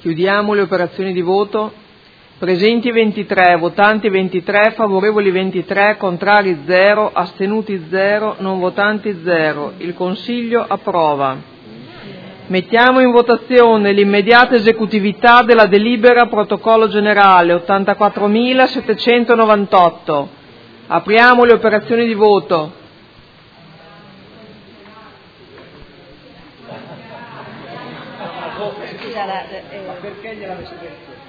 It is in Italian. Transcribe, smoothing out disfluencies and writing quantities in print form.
Chiudiamo le operazioni di voto. Presenti 23, votanti 23, favorevoli 23, contrari 0, astenuti 0, non votanti 0. Il Consiglio approva. Mettiamo in votazione l'immediata esecutività della delibera protocollo generale 84.798. Apriamo le operazioni di voto. Ma perché gliel'avete detto?